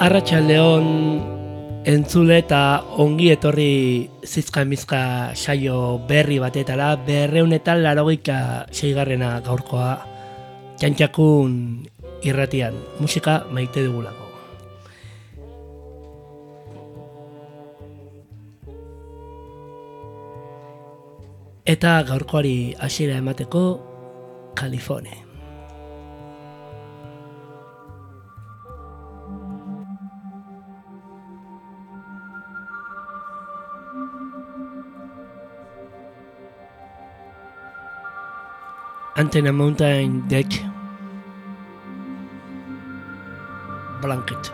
Arratsaldeon entzule eta ongi etorri zizka-mizka saio berri batetara, 286 gaurkoa, Txantxakun irratian, musika maite dugulako. Eta gaurkoari hasiera emateko, California. Antenna Mountain Deck Blanket.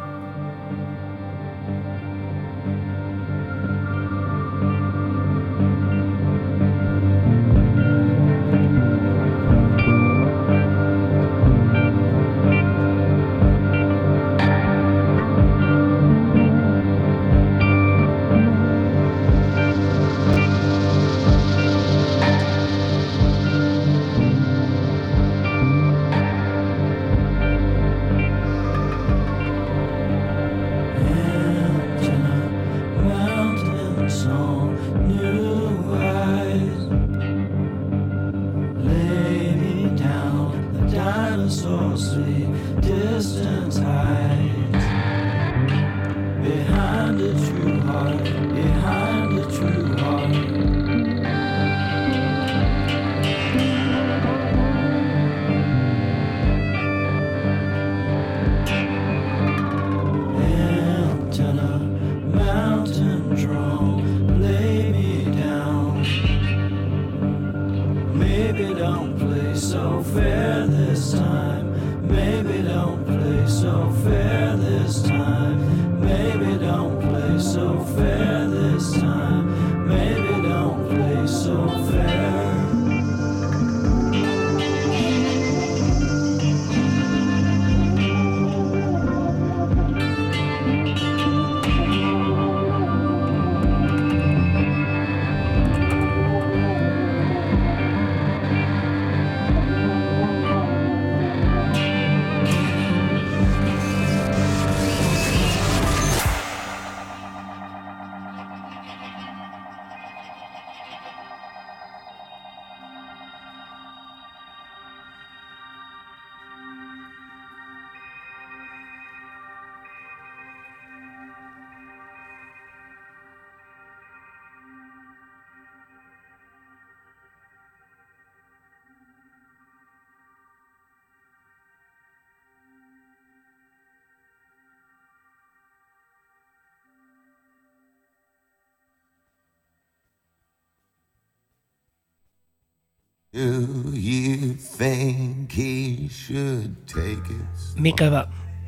Do you think he should take it slow?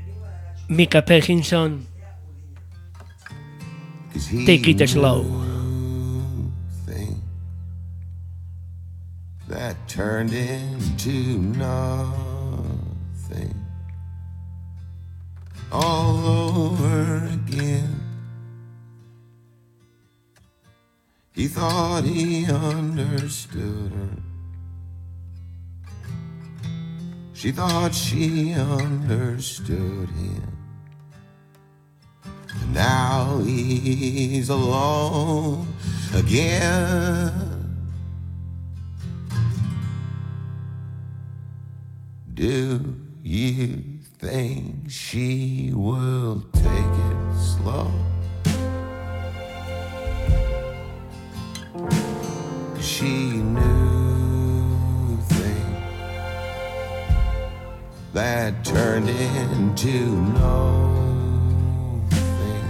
Mika Parkinson, take it slow. Thing that turned into nothing all over again. He thought he understood her. She thought she understood him. And now he's alone again. Do you think she will take it slow? 'Cause she knew that turned into nothing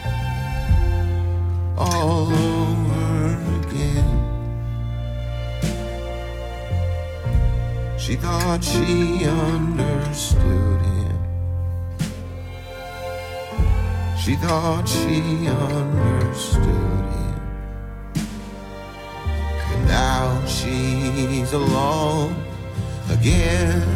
all over again. She thought she understood him. She thought she understood him. And now she's alone again.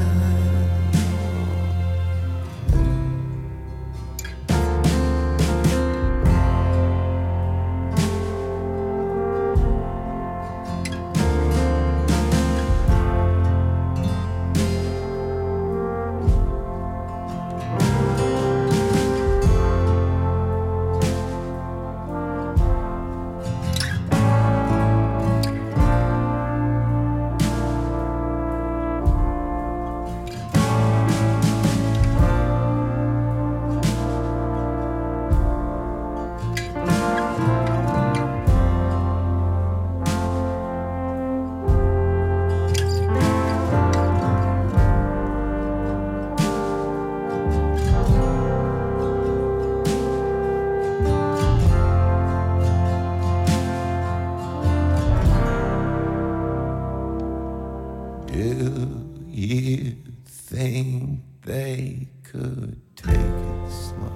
Do you think they could take it slow?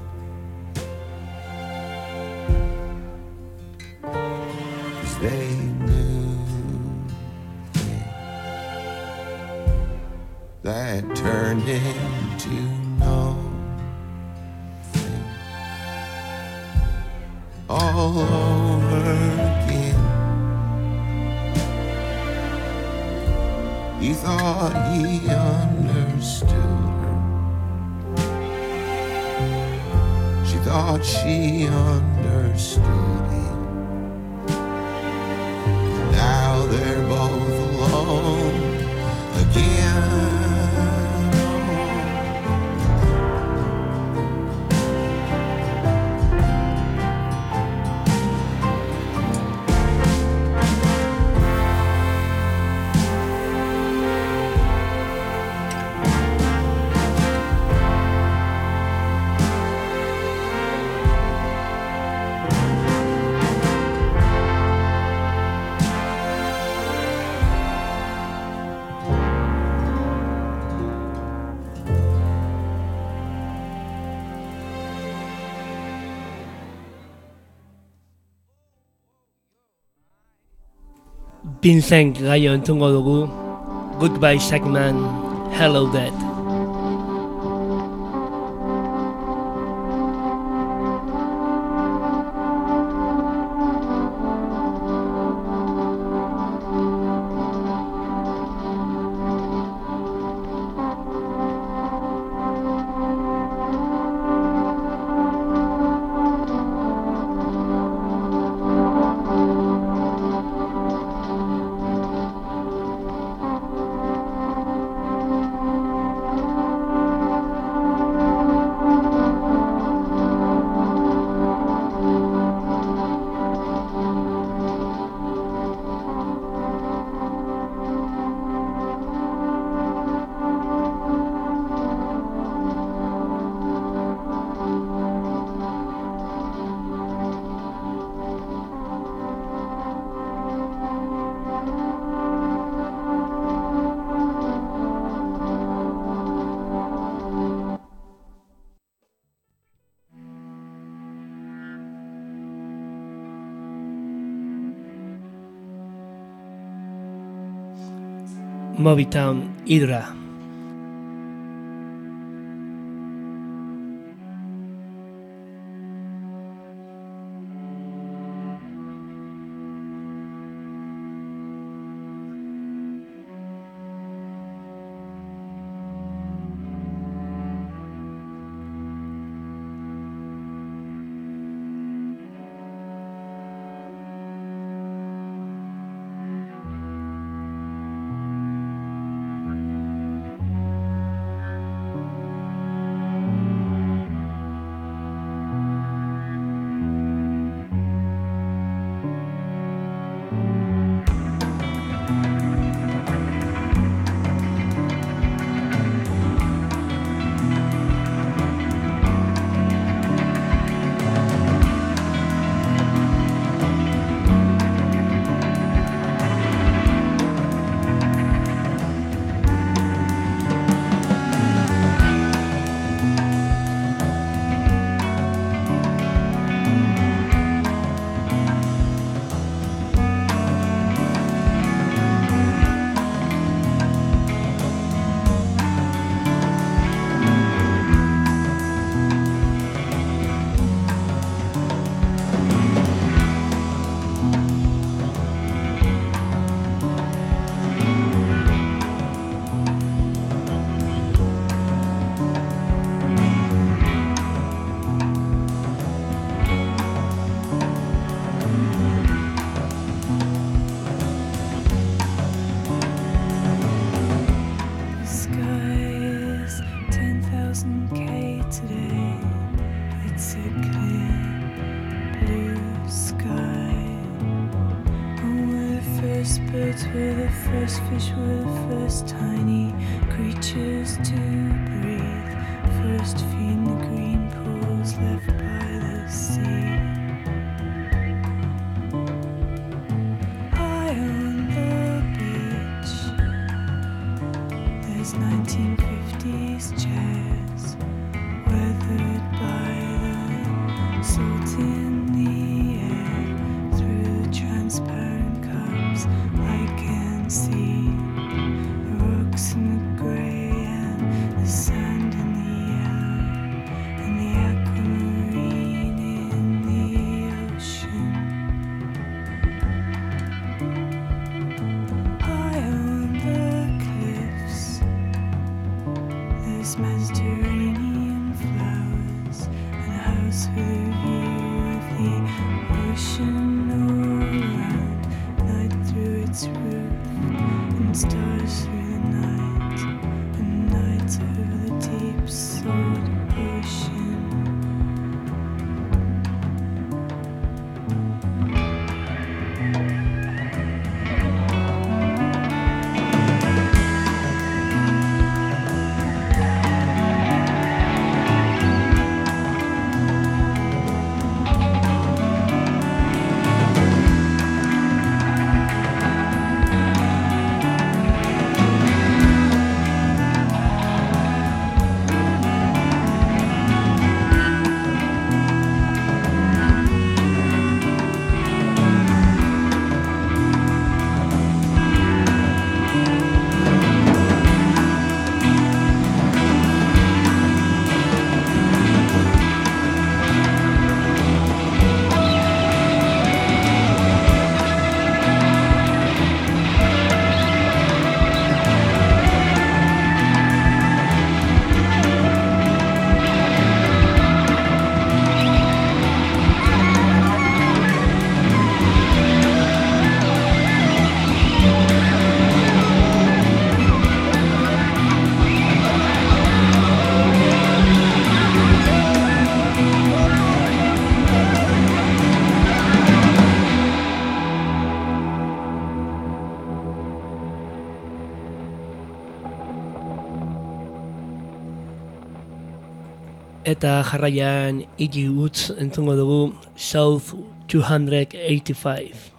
'Cause they knew that turned into nothing all over again. He thought he understood her. She thought she understood him. Now they're both alone again. Vincent gaio entzungo dugu. Goodbye Shackman, Hello Dead. Mobytown, Hydra. birds were the first, fish were the first tiny creatures to breathe. First feeding the green pools left by the sea. High on the beach, those 1950s chairs, weathered by the salt in the air. Through the transparent cups I can see the rocks in the grey and the sand in the yellow and the aquamarine in the ocean. High on the cliffs there's Mediterranean flowers and a house with a view of the ocean all around. Night through its roof and stars through the night, and night over the deep salt ocean. Eta jarraian Iggy Woods entzungo dugu South 285.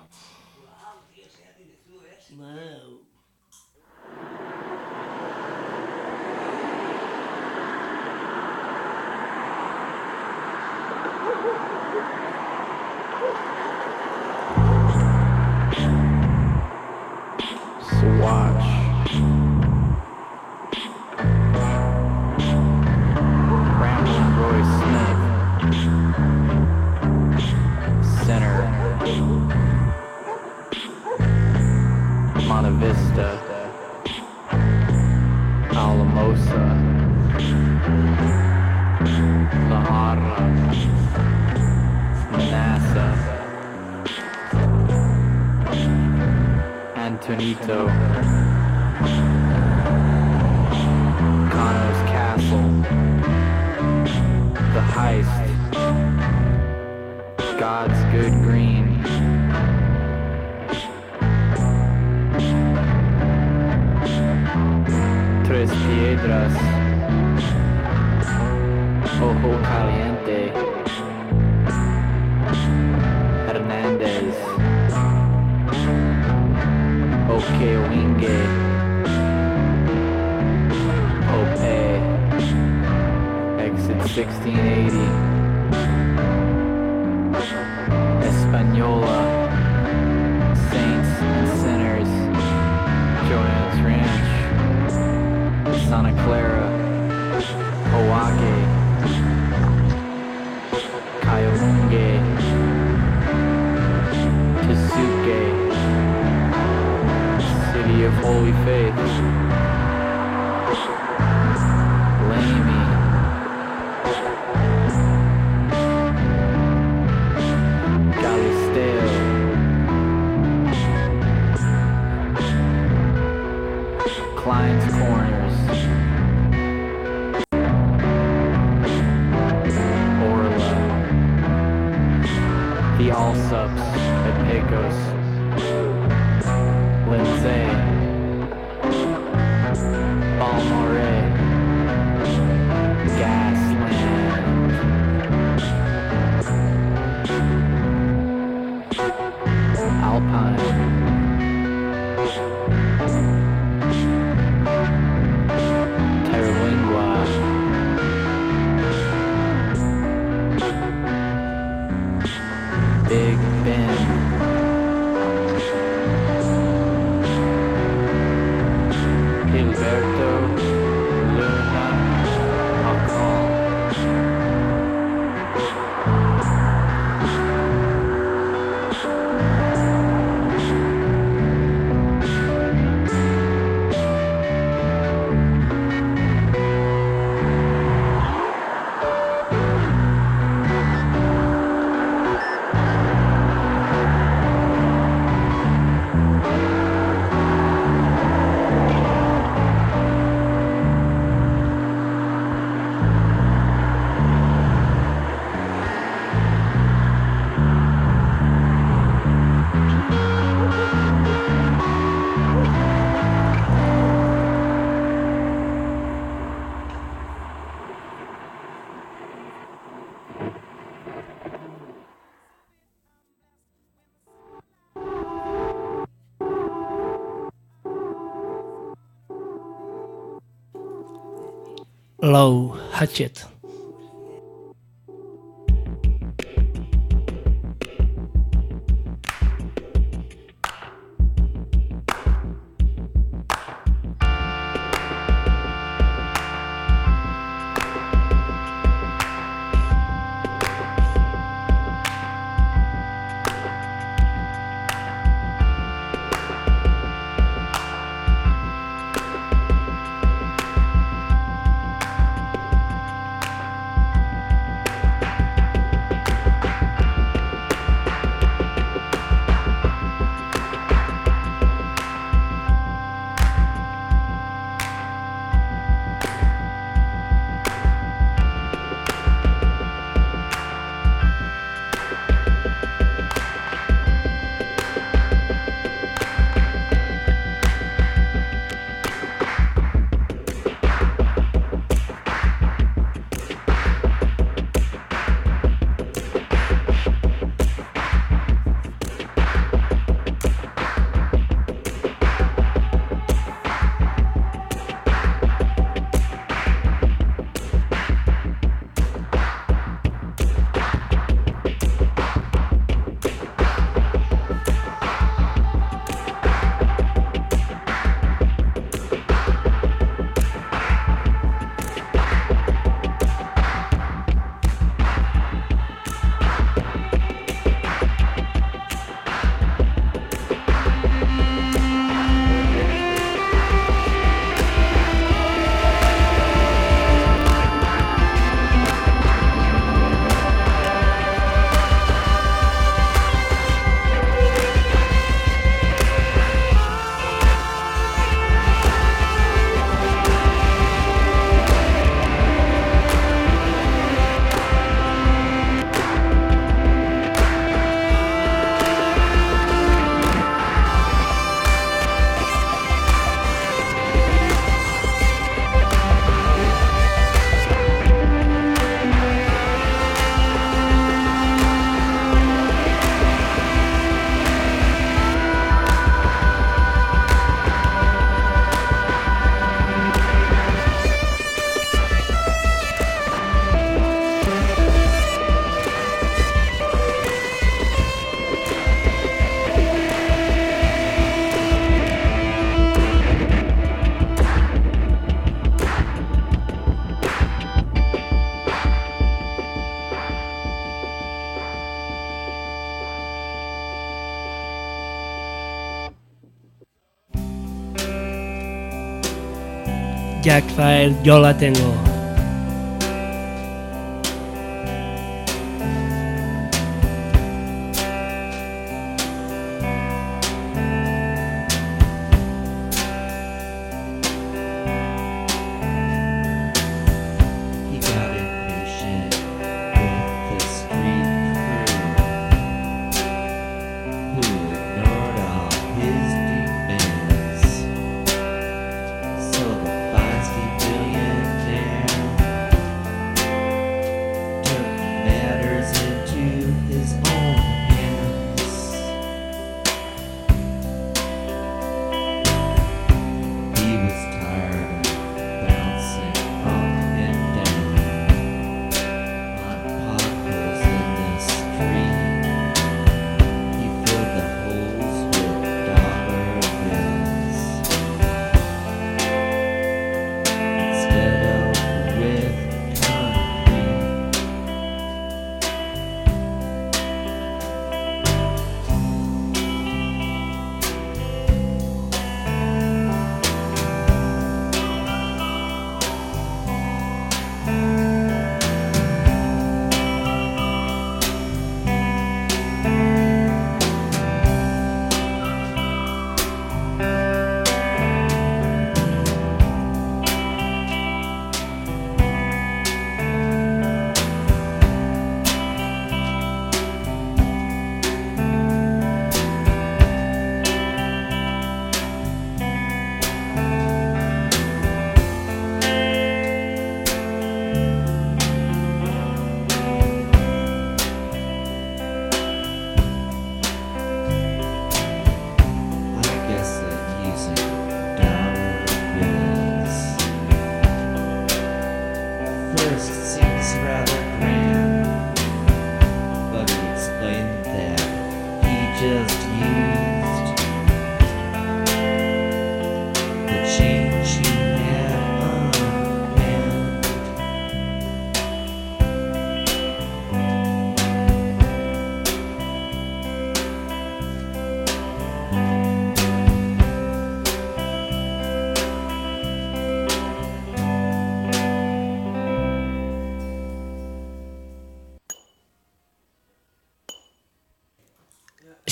Gilberto Luna Macron. Low Hatchet. Jackfire, yo la tengo. He got impatient with the street crew, who ignored all his demands. So the feisty billionaire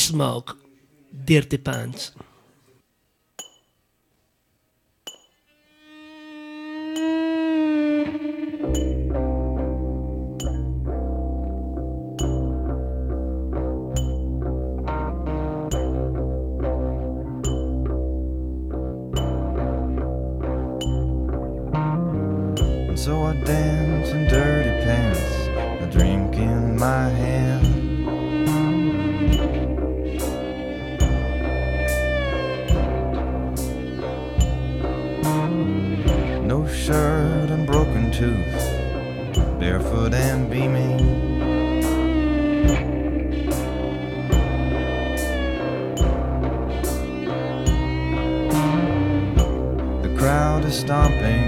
Smoke, Dirty Pants. And so I dance in dirty pants, a drink in my hand. No shirt and broken tooth, barefoot and beaming. The crowd is stomping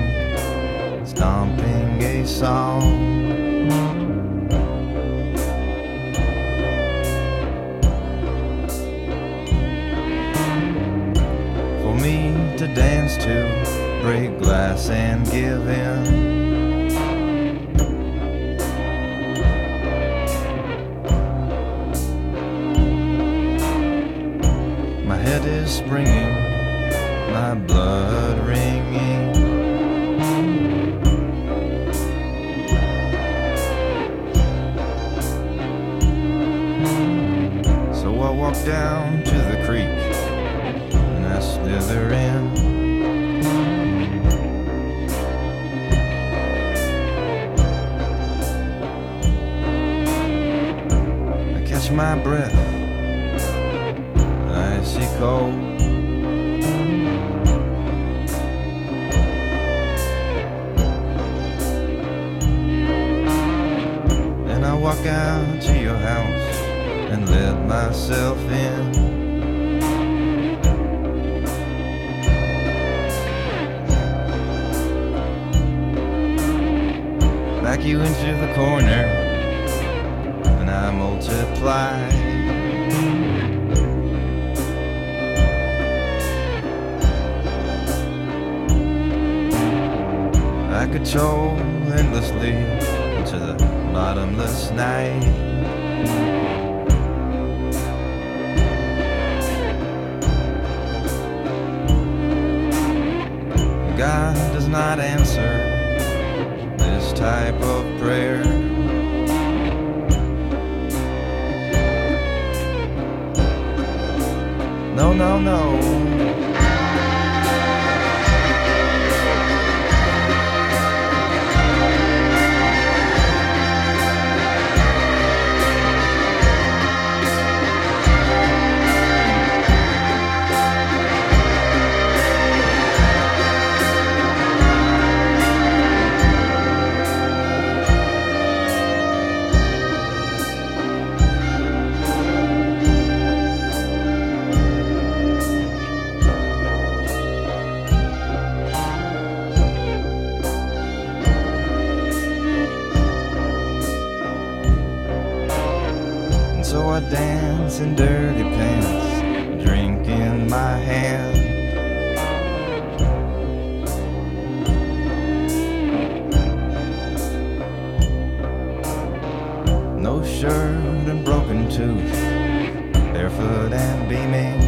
a song. For me to dance to, break glass and give in. My head is springing, my blood ringing. So I walk down to the creek and I slither in. I catch my breath, icy cold. And I walk out to your house and let myself in. Back you into the corner and I multiply. I could troll endlessly into the bottomless night. God does not answer this type of prayer. No, no, no. So I dance in dirty pants, a drink in my hand. No shirt and broken tooth, barefoot and beaming.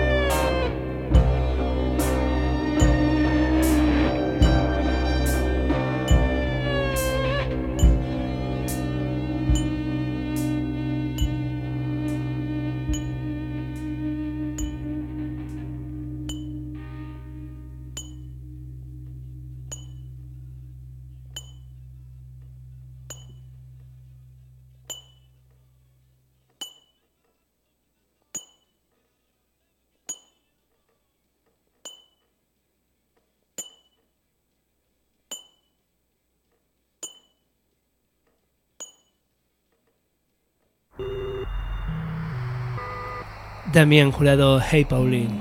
Damián Jurado, Hey Pauline.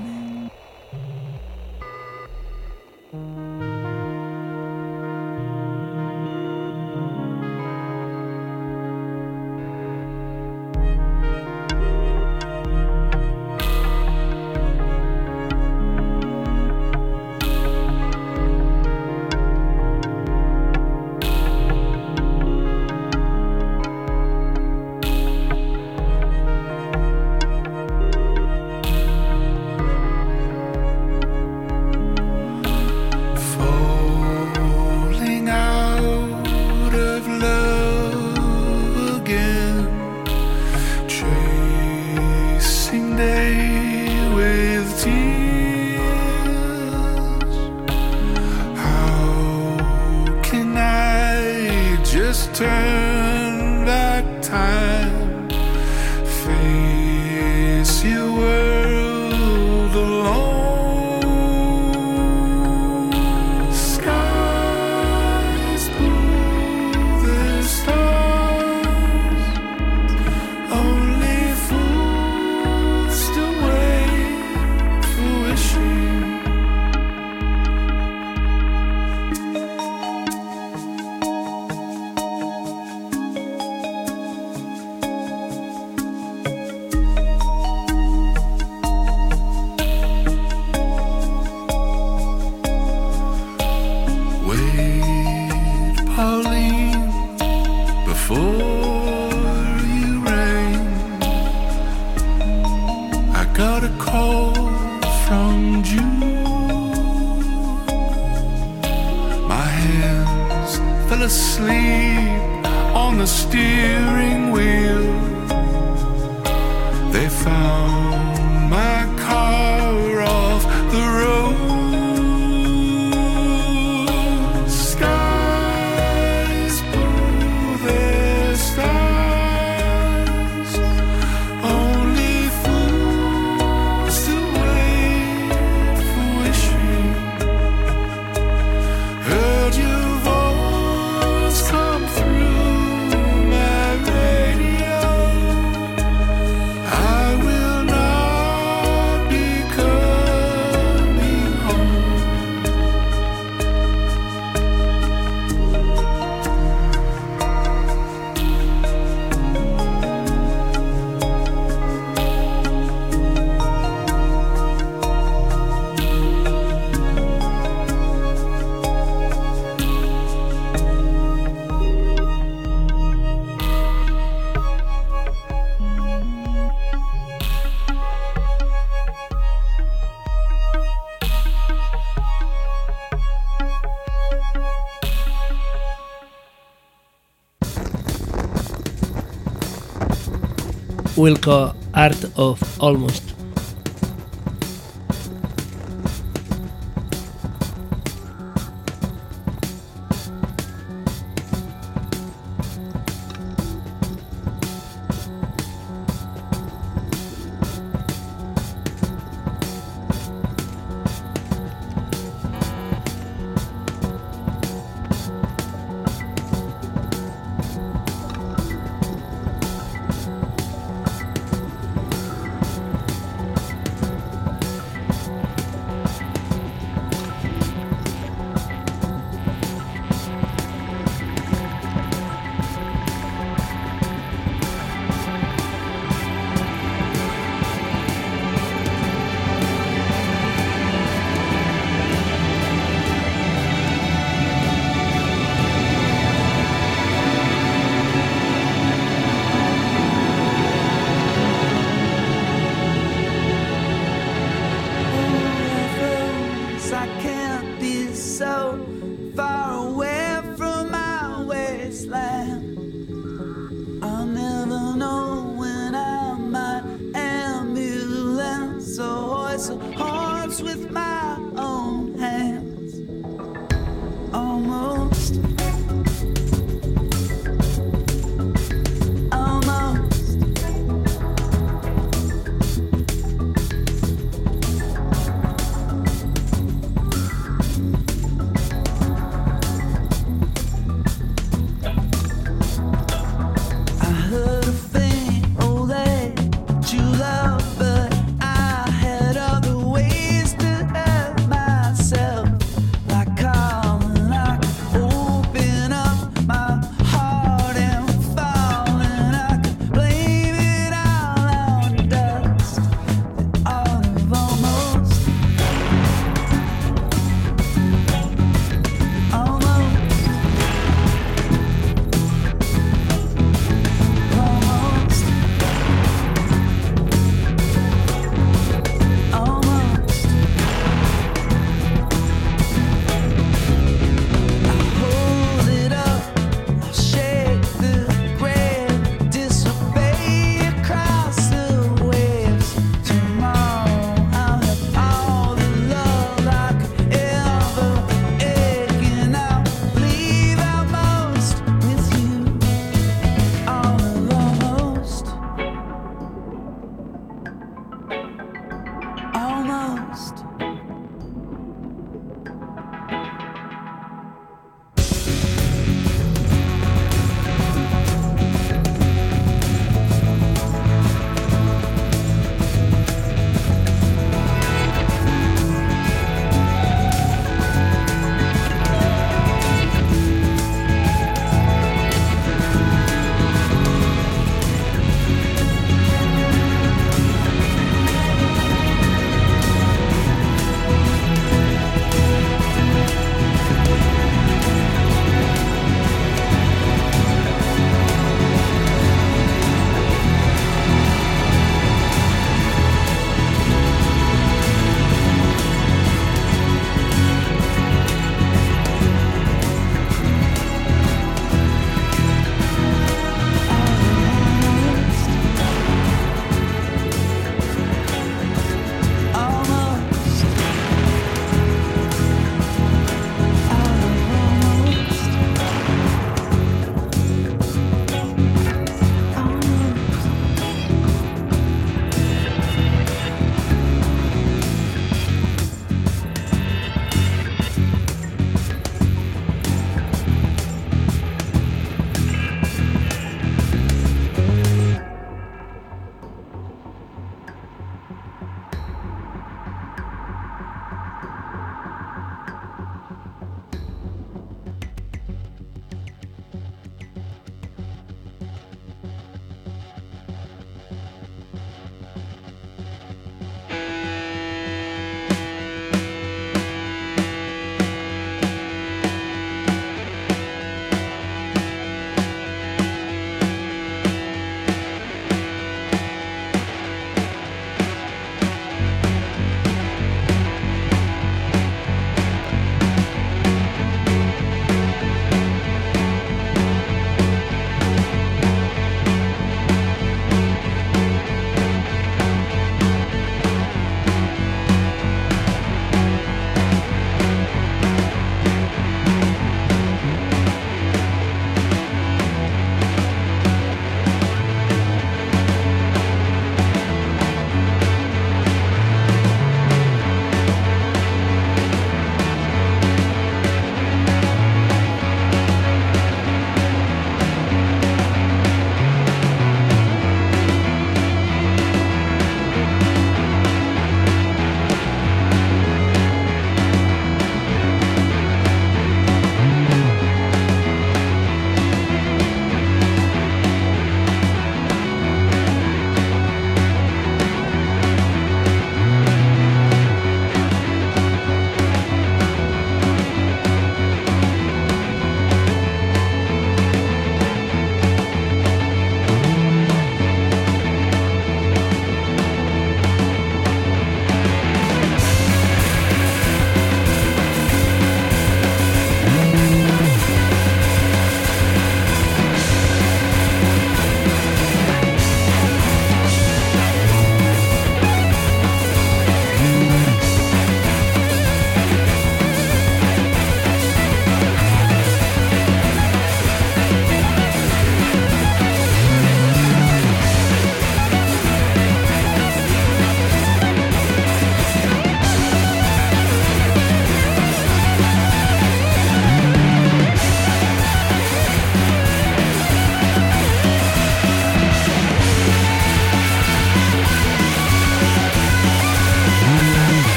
My hands fell asleep on the steering wheel. They found my car off the road. Skies pull their stars. Only fools to wait for wishing. Heard your voice come through my radio. I will not be coming home. Wilco, Art of Almost. I can't be so far away from my wasteland. I'll never know when I might ambulance or hoist a horse with my own hands. Almost. Almost.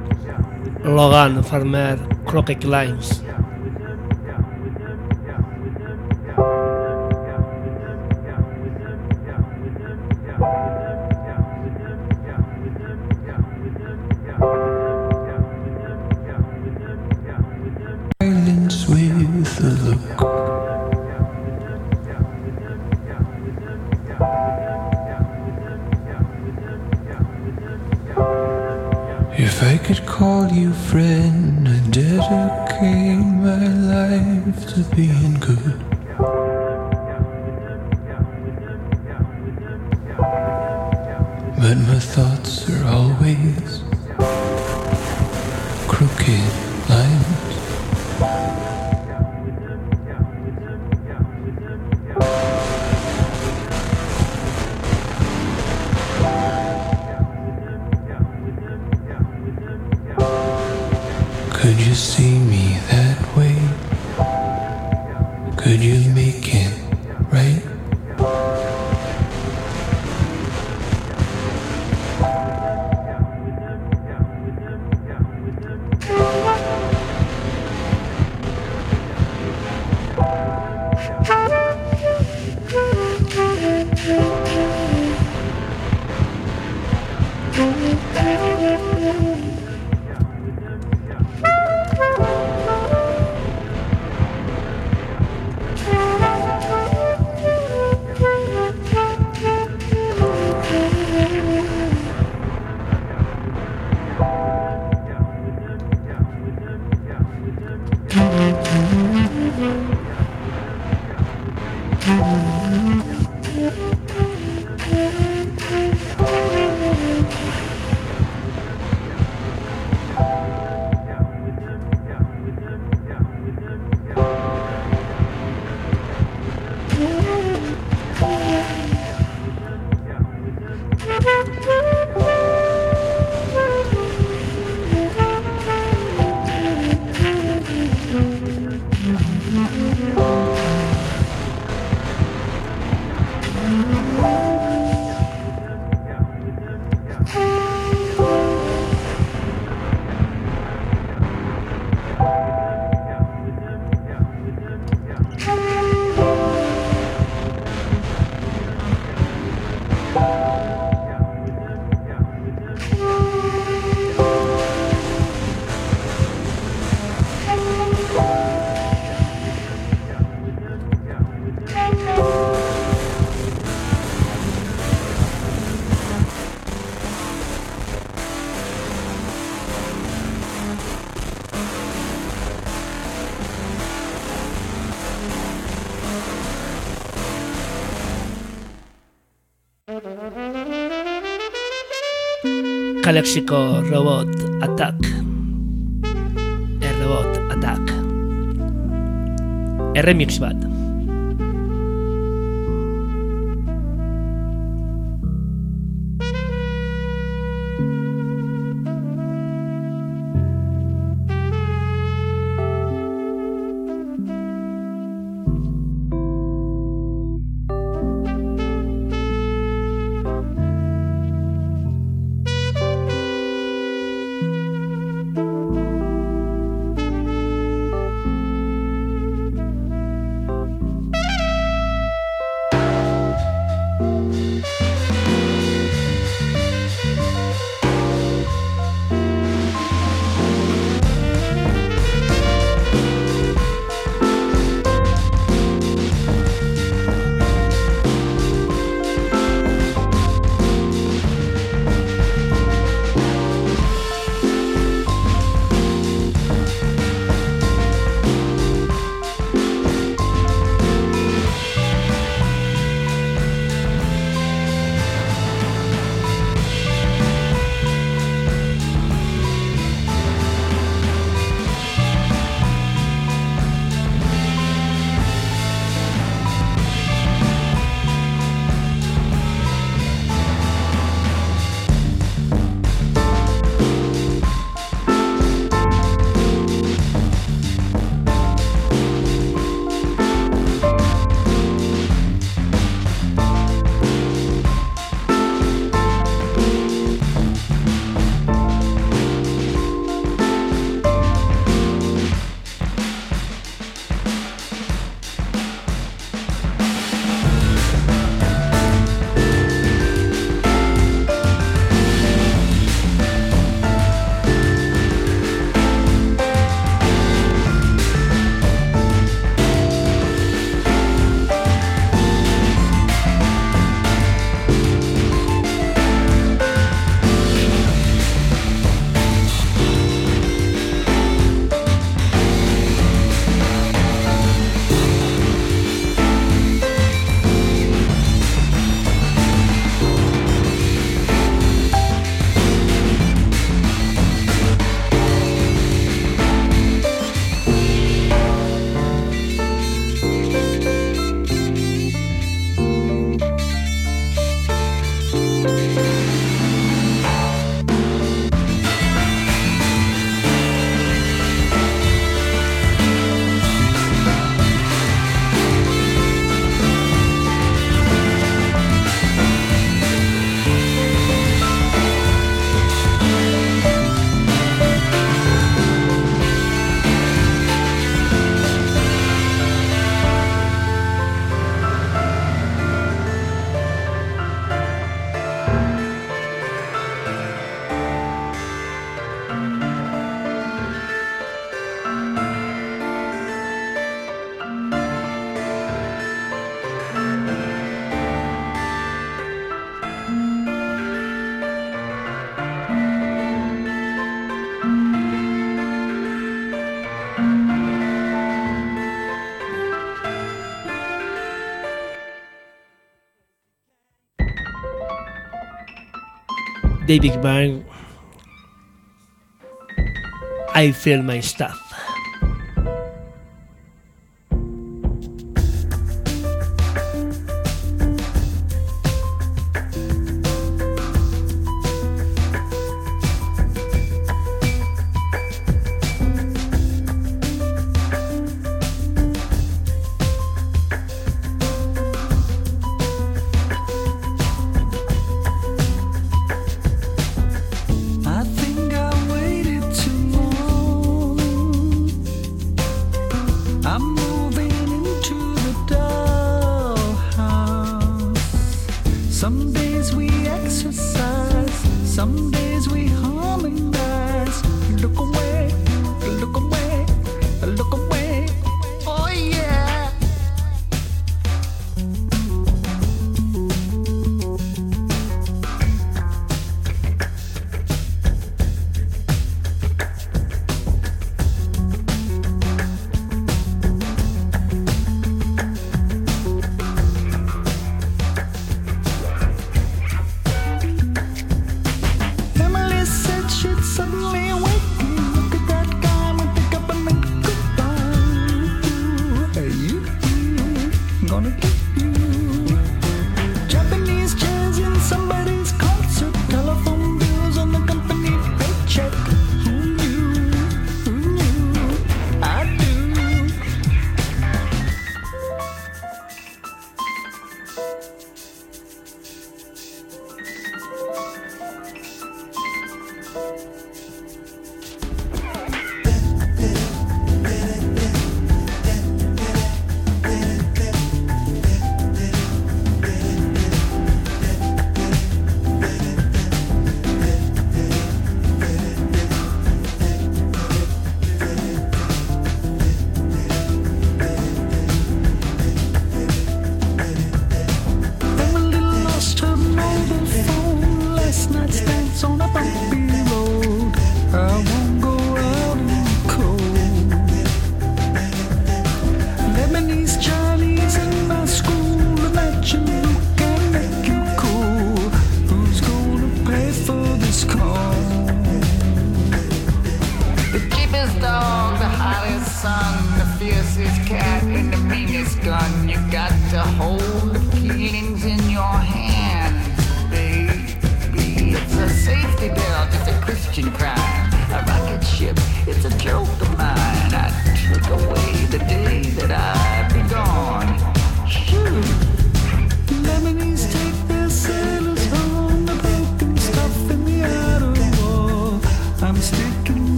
Logan Farmer Crooked Lines. Silence with a look. If I could call you friend, I'd dedicate my life to being good. But my thoughts are always crooked lines. Could you see me that way? Could you make it right? Calexico Robot Attack. Robot Attack. Remix bat. David Byrne, I Feel My Stuff. I think I waited too long. I'm moving into the dollhouse. Some days we exercise, some days we harmonize. Look away, look away, look away. Oh yeah.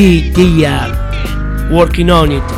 they are working on it.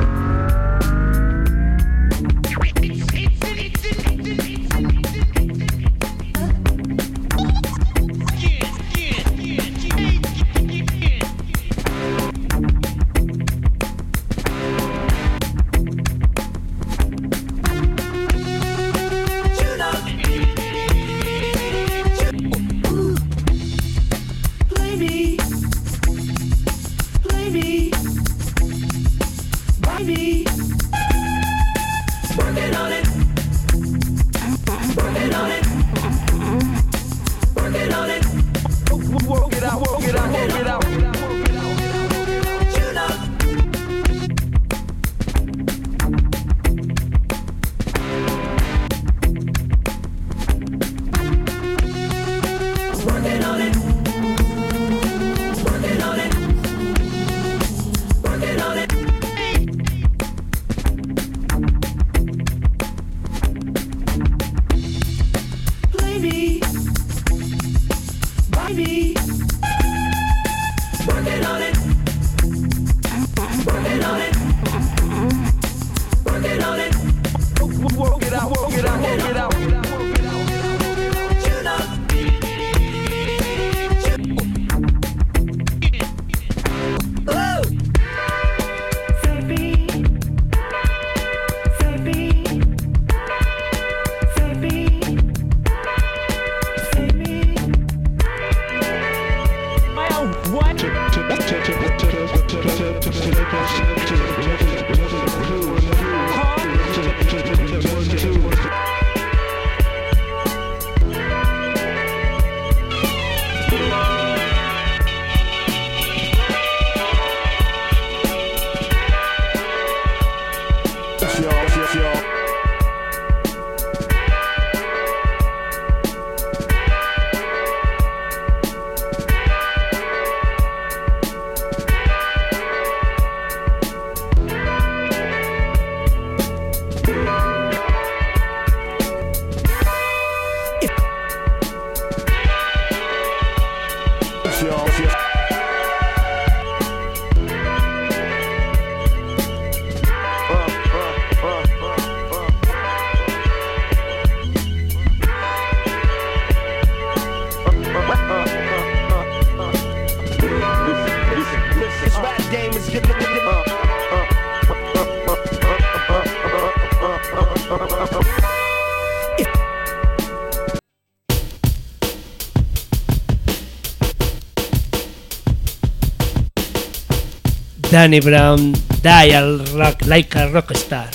Danny Brown die al rock like a rock star.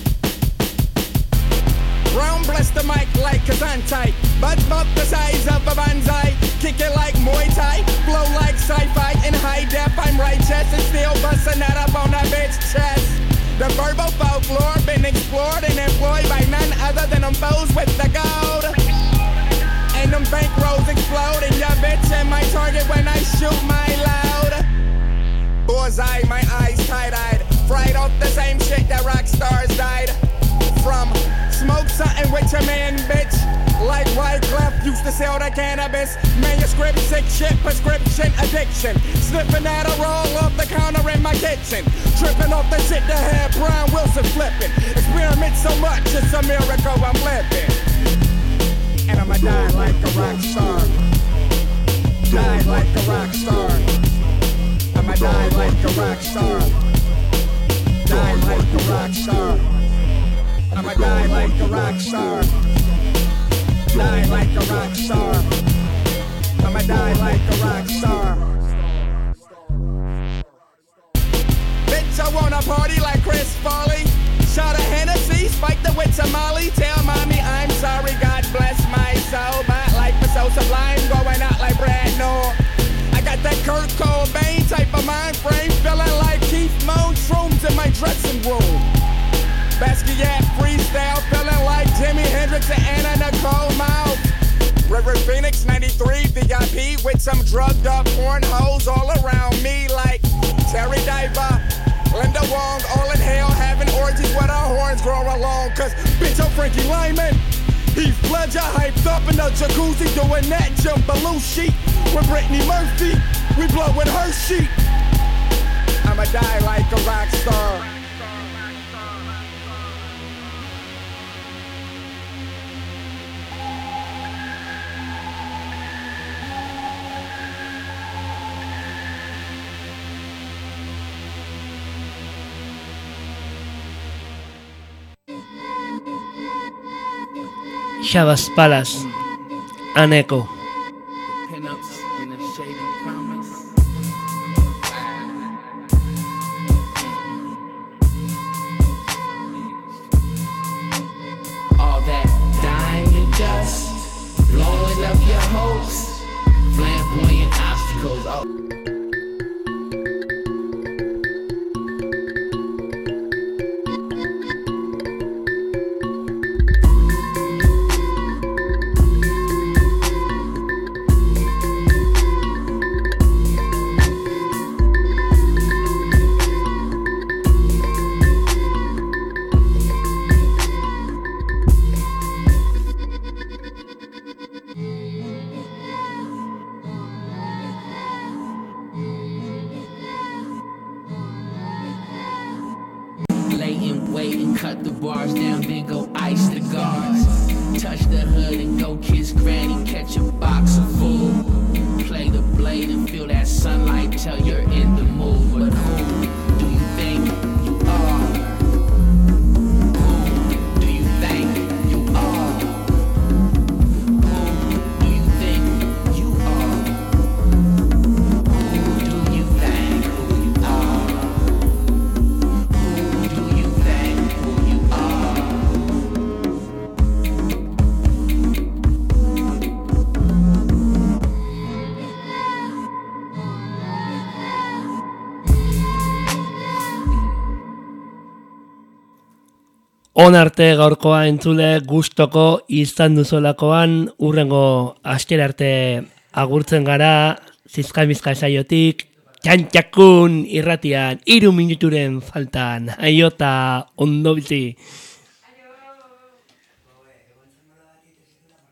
Brown bless the mic like Kazantai, but about the size of a banzai. Kick it like Muay Thai, flow like sci-fi. In high def, I'm righteous and still busting that up on that bitch chest. The verbal folklore been explored and employed by none other than them foes with the gold. And them bankrolls explode in your bitch and my target when I shoot my loud. Bullseye, my eyes tight-eyed, fried off the same shit that rock stars died from. Smoke something with your man, bitch. Like Wyclef used to sell the cannabis. Manuscript, sick shit, prescription, addiction. Sniffing at a roll off the counter in my kitchen. Tripping off the shit that had Brian Wilson flipping. Experiment so much, it's a miracle I'm living. And I'ma die like a rock star. Die like a rock star. I'ma die like a rock star. Die like a rock star. I'ma die like a rock star. Die like a rock star. I'ma die like a rock star. Bitch, I wanna party like Chris Farley. Shot a Hennessy, spike the with Somali. Tell mommy I'm sorry, God bless my soul. My life is so sublime, going out like Brad Noor. I got that Kurt Cobain type of mind frame, feeling like Keith Moon, shrooms in my dressing room. Basquiat freestyle, feeling like Jimi Hendrix and Anna Nicole Mouth. River Phoenix 93 VIP with some drugged up porn hoes all around me like Terry Diver, Linda Wong, all in hell having orgies with our horns grow along. Cause bitch, I'm Frankie Lyman. Heath Ledger hyped up in the jacuzzi doing that Jim Belushi with Brittany Murphy. We blow with her sheet. I'ma die like a rock star. Shabazz Palace, An Echo. Pinups in a shady promise. All that diamond dust, blowing up your hopes, flamboyant obstacles. Oh. Wait and cut the bars down, then go ice the guards. Touch the hood and go kiss granny, catch a box of food. Play the blade and feel that sunlight till you're in the mood. But who do you think you are? Who do you think you are? Who do you think you are? Who do you think you are? On arte gaurkoa entzule gustoko izan duzulakoan, urrengo astera arte agurtzen gara, zizkaimizka saiotik, txantxakun irratian, 3 minuturen faltan, aiota ondo bizi.